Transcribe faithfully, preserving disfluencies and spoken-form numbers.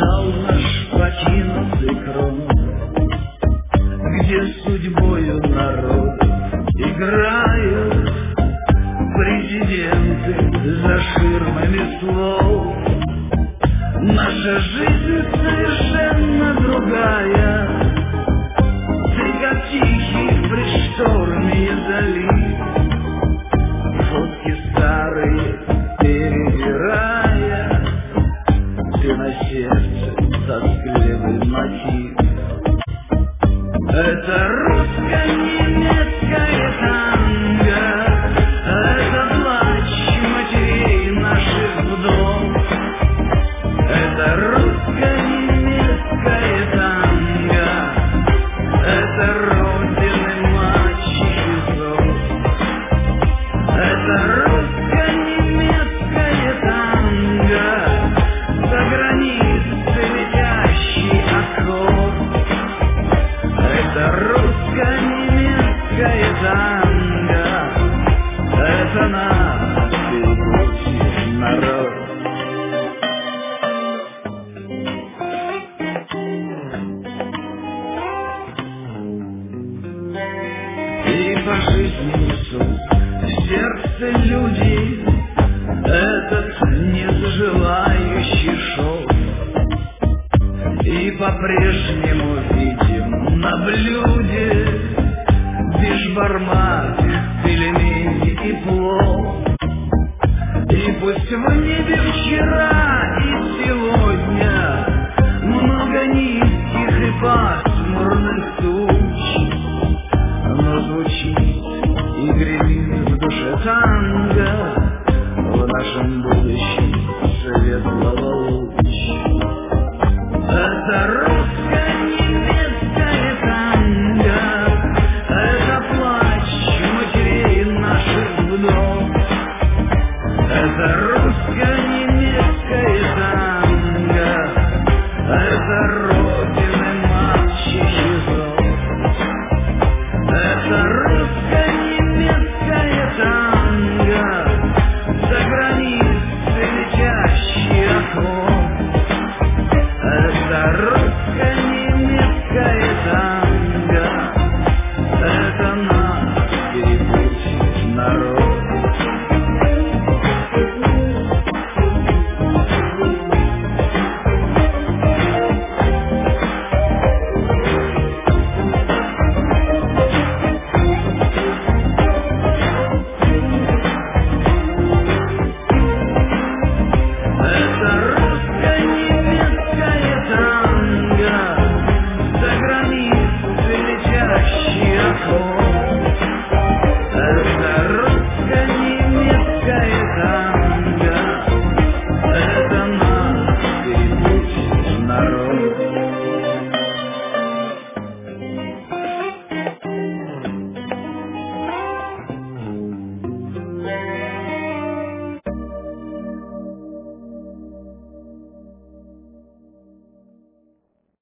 Вокзал наш покинутый кром, где судьбою народ играют президенты за ширмами слов. Наша жизнь совершенно другая. Ты как тихий при шторме залив, фотки старые перебирая, ты на сердце тоскливый мотив. Это русско-немецкое танго, это плач матерей наших вдов. Это русско-немецкое танго, это родины мачехи зов. Это русско-немецкое танго, за границей летящий аккорд. Это русско-немецкое танго, это наш белорусский народ. И по жизни несут в сердце люди этот незаживающий шов. И по-прежнему видим на блюде бишбармак, пельмени и плов. И пусть в небе вчера и сегодня